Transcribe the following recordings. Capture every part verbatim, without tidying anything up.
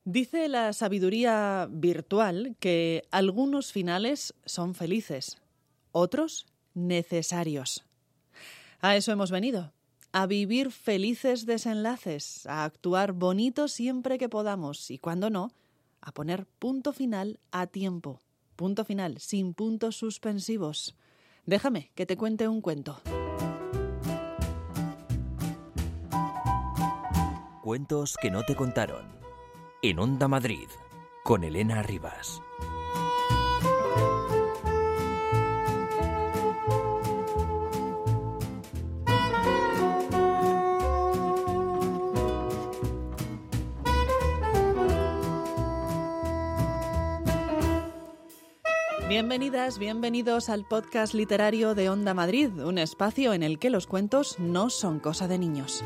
Dice la sabiduría virtual que algunos finales son felices, otros necesarios. A eso hemos venido, a vivir felices desenlaces, a actuar bonito siempre que podamos y cuando no, a poner punto final a tiempo. Punto final, sin puntos suspensivos. Déjame que te cuente un cuento. Cuentos que no te contaron. En Onda Madrid, con Elena Rivas. Bienvenidas, bienvenidos al podcast literario de Onda Madrid, un espacio en el que los cuentos no son cosa de niños.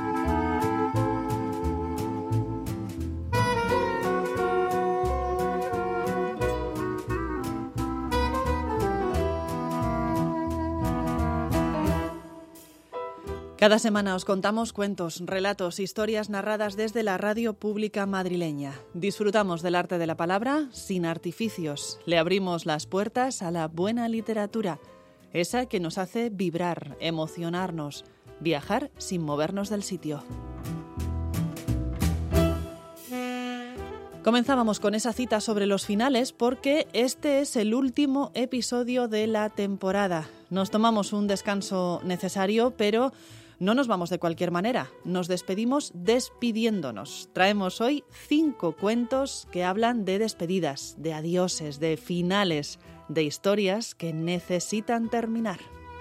Cada semana os contamos cuentos, relatos, historias narradas desde la radio pública madrileña. Disfrutamos del arte de la palabra sin artificios. Le abrimos las puertas a la buena literatura, esa que nos hace vibrar, emocionarnos, viajar sin movernos del sitio. Comenzábamos con esa cita sobre los finales porque este es el último episodio de la temporada. Nos tomamos un descanso necesario, pero no nos vamos de cualquier manera, nos despedimos despidiéndonos. Traemos hoy cinco cuentos que hablan de despedidas, de adioses, de finales, de historias que necesitan terminar.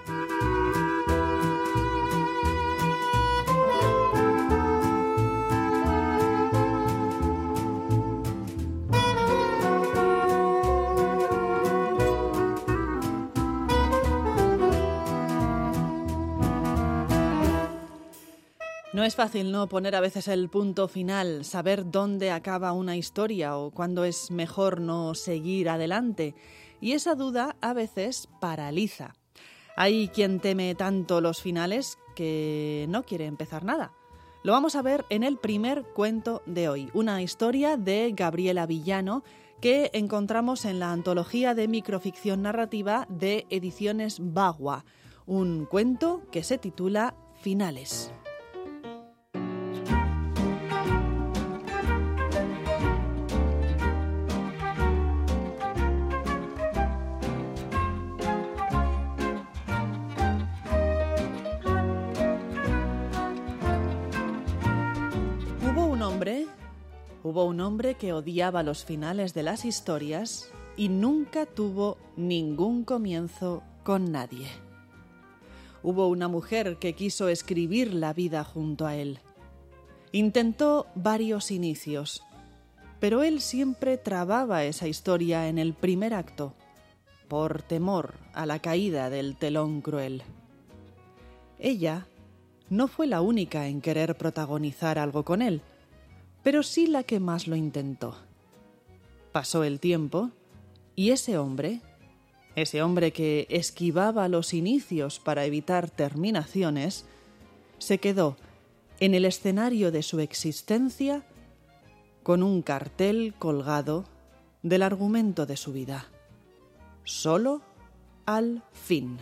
No es fácil no poner a veces el punto final, saber dónde acaba una historia o cuándo es mejor no seguir adelante. Y esa duda a veces paraliza. Hay quien teme tanto los finales que no quiere empezar nada. Lo vamos a ver en el primer cuento de hoy, una historia de Gabriela Villano que encontramos en la antología de microficción narrativa de Ediciones Bagua, un cuento que se titula Finales. Hubo un hombre que odiaba los finales de las historias y nunca tuvo ningún comienzo con nadie. Hubo una mujer que quiso escribir la vida junto a él. Intentó varios inicios, pero él siempre trababa esa historia en el primer acto, por temor a la caída del telón cruel. Ella no fue la única en querer protagonizar algo con él, pero sí la que más lo intentó. Pasó el tiempo y ese hombre, ese hombre que esquivaba los inicios para evitar terminaciones, se quedó en el escenario de su existencia con un cartel colgado del argumento de su vida. Solo al fin.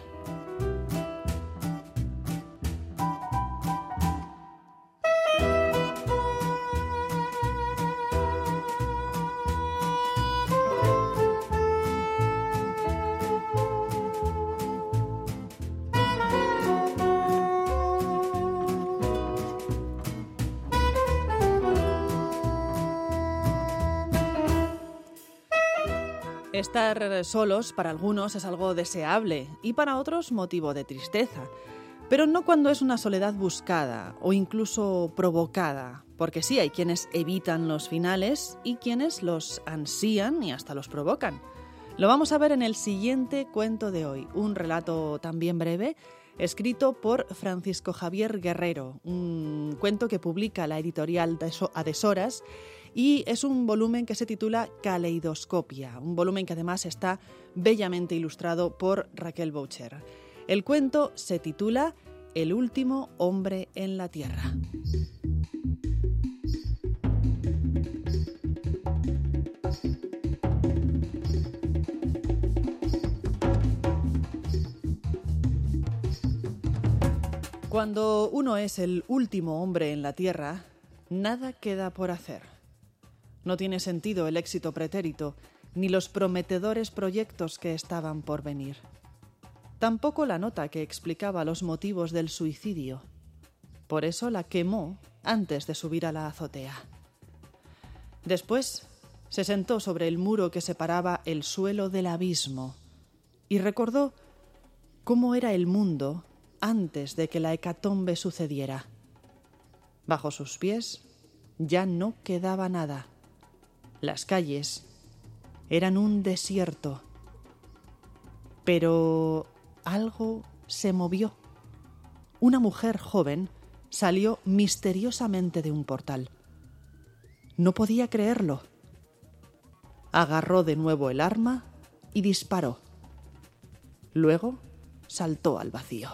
Estar solos para algunos es algo deseable y para otros motivo de tristeza, pero no cuando es una soledad buscada o incluso provocada, porque sí hay quienes evitan los finales y quienes los ansían y hasta los provocan. Lo vamos a ver en el siguiente cuento de hoy, un relato también breve, escrito por Francisco Javier Guerrero, un cuento que publica la editorial Adesoras y es un volumen que se titula Caleidoscopia, un volumen que además está bellamente ilustrado por Raquel Boucher. El cuento se titula El último hombre en la tierra. Cuando uno es el último hombre en la tierra, nada queda por hacer. No tiene sentido el éxito pretérito, ni los prometedores proyectos que estaban por venir. Tampoco la nota que explicaba los motivos del suicidio. Por eso la quemó antes de subir a la azotea. Después se sentó sobre el muro que separaba el suelo del abismo y recordó cómo era el mundo antes de que la hecatombe sucediera. Bajo sus pies ya no quedaba nada. Las calles eran un desierto. Pero algo se movió. Una mujer joven salió misteriosamente de un portal. No podía creerlo. Agarró de nuevo el arma y disparó. Luego saltó al vacío.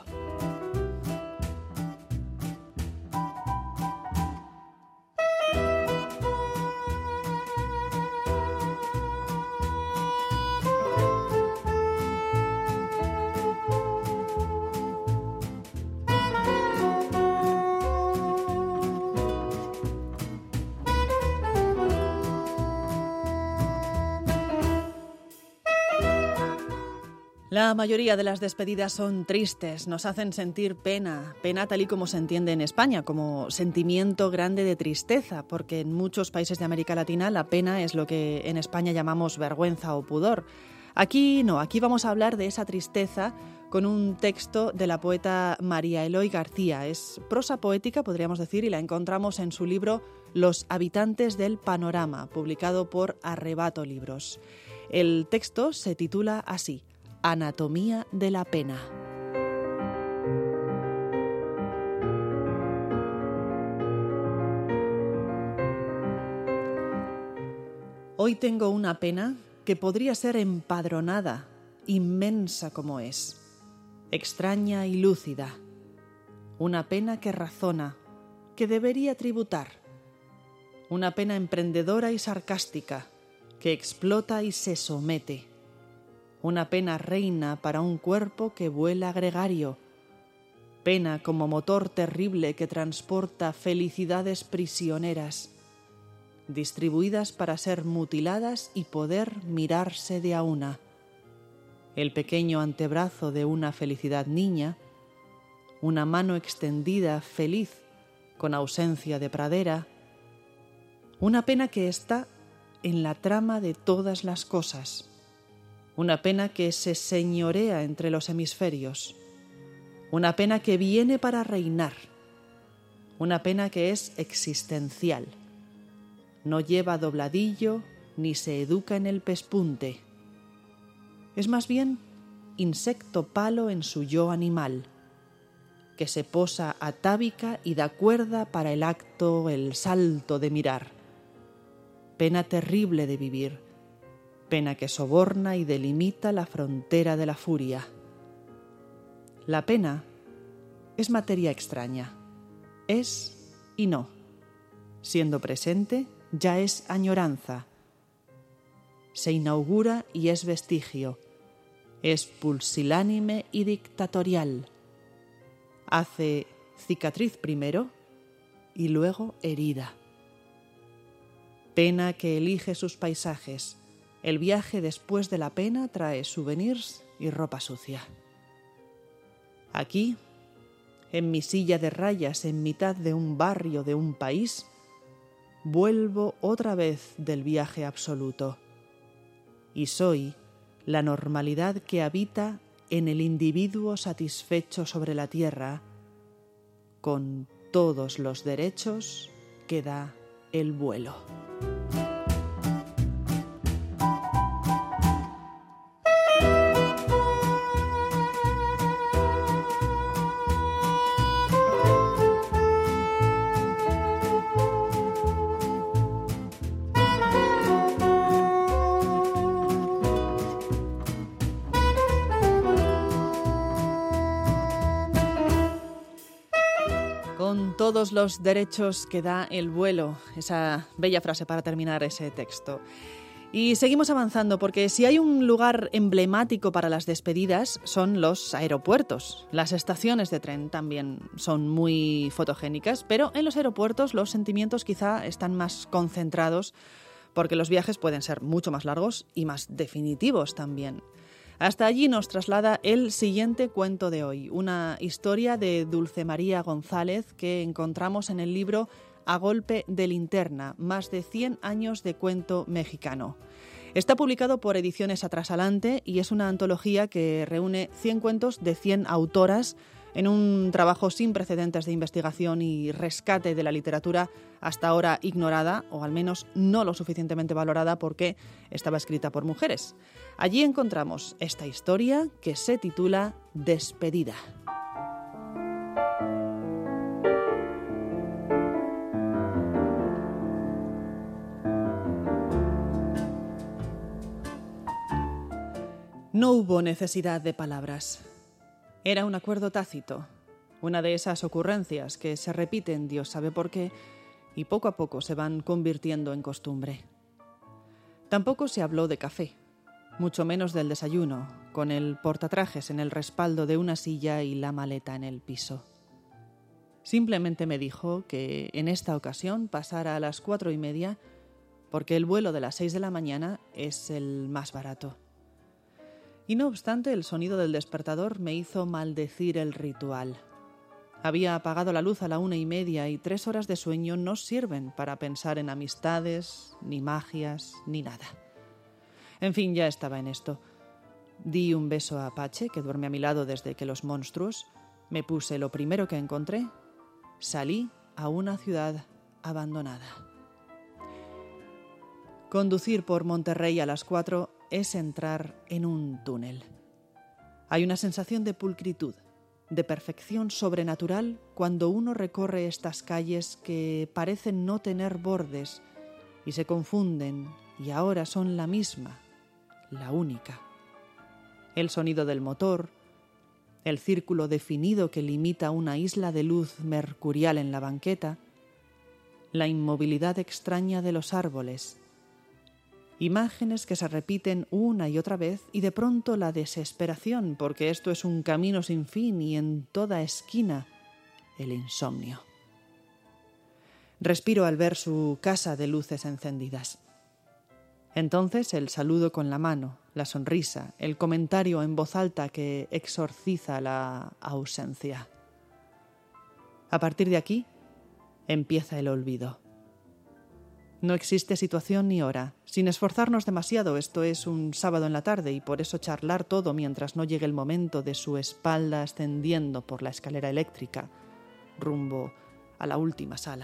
La mayoría de las despedidas son tristes, nos hacen sentir pena, pena tal y como se entiende en España, como sentimiento grande de tristeza, porque en muchos países de América Latina la pena es lo que en España llamamos vergüenza o pudor. Aquí no, aquí vamos a hablar de esa tristeza con un texto de la poeta María Eloy García. Es prosa poética, podríamos decir, y la encontramos en su libro Los habitantes del panorama, publicado por Arrebato Libros. El texto se titula así: Anatomía de la pena. Hoy tengo una pena que podría ser empadronada, inmensa como es, extraña y lúcida. Una pena que razona, que debería tributar. Una pena emprendedora y sarcástica, que explota y se somete. Una pena reina para un cuerpo que vuela gregario. Pena como motor terrible que transporta felicidades prisioneras, distribuidas para ser mutiladas y poder mirarse de a una. El pequeño antebrazo de una felicidad niña, una mano extendida feliz con ausencia de pradera. Una pena que está en la trama de todas las cosas. Una pena que se señorea entre los hemisferios. Una pena que viene para reinar. Una pena que es existencial. No lleva dobladillo ni se educa en el pespunte. Es más bien insecto palo en su yo animal, que se posa atávica y da cuerda para el acto, el salto de mirar. Pena terrible de vivir. Pena que soborna y delimita la frontera de la furia. La pena es materia extraña. Es y no. Siendo presente, ya es añoranza. Se inaugura y es vestigio. Es pulsilánime y dictatorial. Hace cicatriz primero y luego herida. Pena que elige sus paisajes. El viaje después de la pena trae souvenirs y ropa sucia. Aquí, en mi silla de rayas en mitad de un barrio de un país, vuelvo otra vez del viaje absoluto. Y soy la normalidad que habita en el individuo satisfecho sobre la tierra, con todos los derechos que da el vuelo. Con todos los derechos que da el vuelo, esa bella frase para terminar ese texto. Y seguimos avanzando porque si hay un lugar emblemático para las despedidas son los aeropuertos. Las estaciones de tren también son muy fotogénicas, pero en los aeropuertos los sentimientos quizá están más concentrados porque los viajes pueden ser mucho más largos y más definitivos también. Hasta allí nos traslada el siguiente cuento de hoy, una historia de Dulce María González que encontramos en el libro A golpe de linterna, más de cien años de cuento mexicano. Está publicado por Ediciones Atrasalante y es una antología que reúne cien cuentos de cien autoras en un trabajo sin precedentes de investigación y rescate de la literatura hasta ahora ignorada, o al menos no lo suficientemente valorada porque estaba escrita por mujeres. Allí encontramos esta historia que se titula Despedida. No hubo necesidad de palabras. Era un acuerdo tácito, una de esas ocurrencias que se repiten Dios sabe por qué y poco a poco se van convirtiendo en costumbre. Tampoco se habló de café, mucho menos del desayuno, con el portatrajes en el respaldo de una silla y la maleta en el piso. Simplemente me dijo que en esta ocasión pasara a las cuatro y media porque el vuelo de las seis de la mañana es el más barato. Y no obstante, el sonido del despertador me hizo maldecir el ritual. Había apagado la luz a la una y media y tres horas de sueño no sirven para pensar en amistades, ni magias, ni nada. En fin, ya estaba en esto. Di un beso a Apache, que duerme a mi lado desde que los monstruos, me puse lo primero que encontré, salí a una ciudad abandonada. Conducir por Monterrey a las cuatro es entrar en un túnel. Hay una sensación de pulcritud, de perfección sobrenatural cuando uno recorre estas calles que parecen no tener bordes y se confunden y ahora son la misma, la única. El sonido del motor, el círculo definido que limita una isla de luz mercurial en la banqueta, la inmovilidad extraña de los árboles, imágenes que se repiten una y otra vez y de pronto la desesperación, porque esto es un camino sin fin y en toda esquina el insomnio. Respiro al ver su casa de luces encendidas. Entonces el saludo con la mano, la sonrisa, el comentario en voz alta que exorciza la ausencia. A partir de aquí empieza el olvido. No existe situación ni hora. Sin esforzarnos demasiado, esto es un sábado en la tarde y por eso charlar todo mientras no llegue el momento de su espalda ascendiendo por la escalera eléctrica, rumbo a la última sala.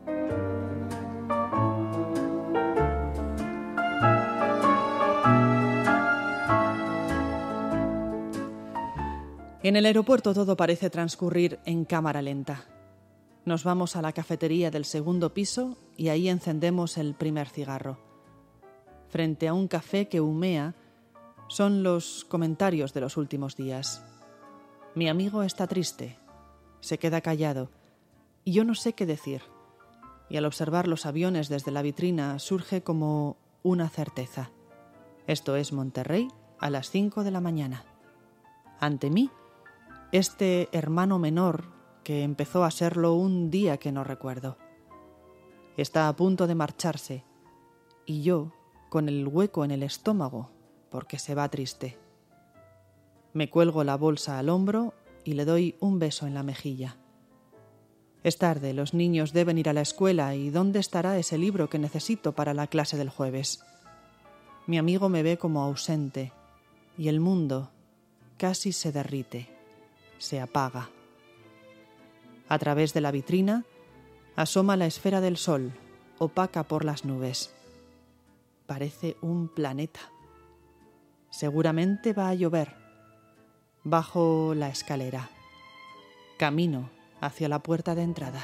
En el aeropuerto todo parece transcurrir en cámara lenta. Nos vamos a la cafetería del segundo piso y ahí encendemos el primer cigarro. Frente a un café que humea son los comentarios de los últimos días. Mi amigo está triste, se queda callado y yo no sé qué decir. Y al observar los aviones desde la vitrina surge como una certeza. Esto es Monterrey a las cinco de la mañana. Ante mí, este hermano menor que empezó a serlo un día que no recuerdo. Está a punto de marcharse y yo con el hueco en el estómago porque se va triste. Me cuelgo la bolsa al hombro y le doy un beso en la mejilla. Es tarde, los niños deben ir a la escuela y ¿dónde estará ese libro que necesito para la clase del jueves? Mi amigo me ve como ausente y el mundo casi se derrite, se apaga. A través de la vitrina asoma la esfera del sol, opaca por las nubes. Parece un planeta. Seguramente va a llover. Bajo la escalera. Camino hacia la puerta de entrada.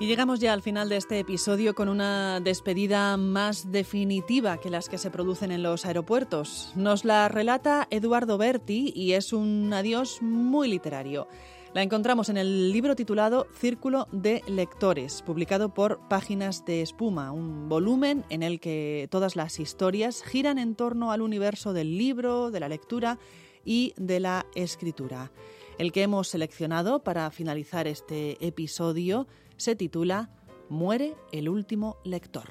Y llegamos ya al final de este episodio con una despedida más definitiva que las que se producen en los aeropuertos. Nos la relata Eduardo Berti y es un adiós muy literario. La encontramos en el libro titulado Círculo de Lectores, publicado por Páginas de Espuma, un volumen en el que todas las historias giran en torno al universo del libro, de la lectura y de la escritura. El que hemos seleccionado para finalizar este episodio se titula Muere el último lector.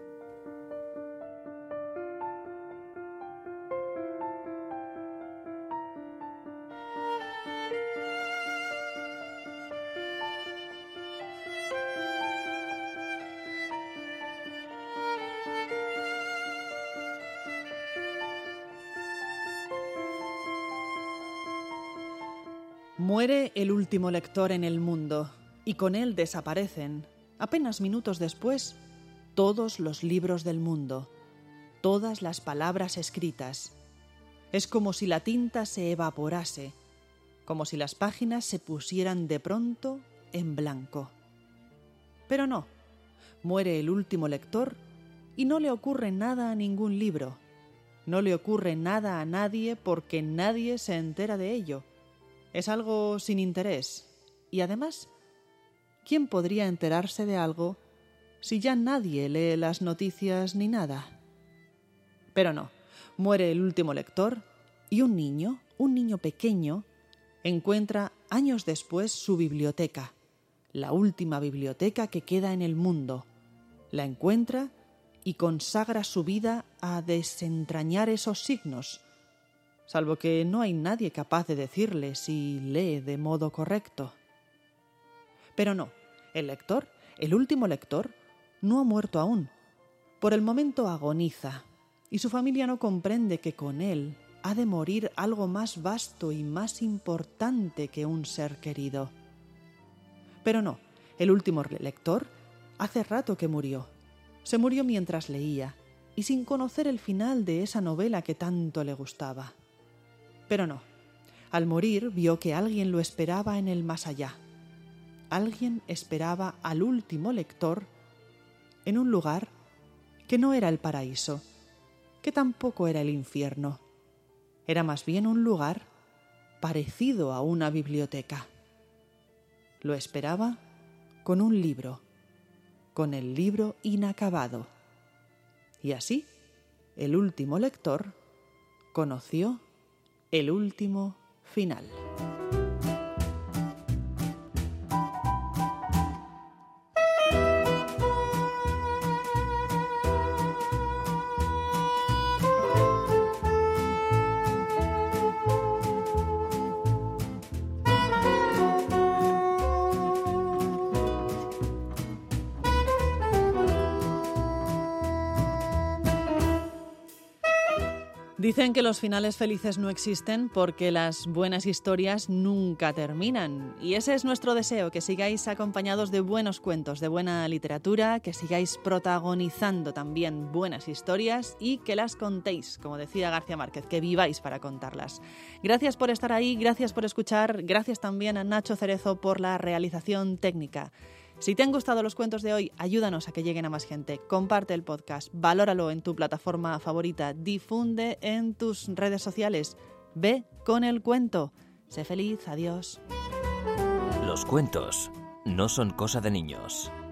Muere el último lector en el mundo. Y con él desaparecen, apenas minutos después, todos los libros del mundo, todas las palabras escritas. Es como si la tinta se evaporase, como si las páginas se pusieran de pronto en blanco. Pero no, muere el último lector y no le ocurre nada a ningún libro. No le ocurre nada a nadie porque nadie se entera de ello. Es algo sin interés y además, ¿quién podría enterarse de algo si ya nadie lee las noticias ni nada? Pero no, muere el último lector y un niño, un niño pequeño, encuentra años después su biblioteca, la última biblioteca que queda en el mundo. La encuentra y consagra su vida a desentrañar esos signos, salvo que no hay nadie capaz de decirle si lee de modo correcto. Pero no, el lector, el último lector, no ha muerto aún. Por el momento agoniza, y su familia no comprende que con él ha de morir algo más vasto y más importante que un ser querido. Pero no, el último lector hace rato que murió. Se murió mientras leía, y sin conocer el final de esa novela que tanto le gustaba. Pero no, al morir vio que alguien lo esperaba en el más allá. Alguien esperaba al último lector en un lugar que no era el paraíso, que tampoco era el infierno. Era más bien un lugar parecido a una biblioteca. Lo esperaba con un libro, con el libro inacabado. Y así, el último lector conoció el último final. Dicen que los finales felices no existen porque las buenas historias nunca terminan. Y ese es nuestro deseo, que sigáis acompañados de buenos cuentos, de buena literatura, que sigáis protagonizando también buenas historias y que las contéis, como decía García Márquez, que viváis para contarlas. Gracias por estar ahí, gracias por escuchar, gracias también a Nacho Cerezo por la realización técnica. Si te han gustado los cuentos de hoy, ayúdanos a que lleguen a más gente. Comparte el podcast, valóralo en tu plataforma favorita, difunde en tus redes sociales. Ve con el cuento. Sé feliz, adiós. Los cuentos no son cosa de niños.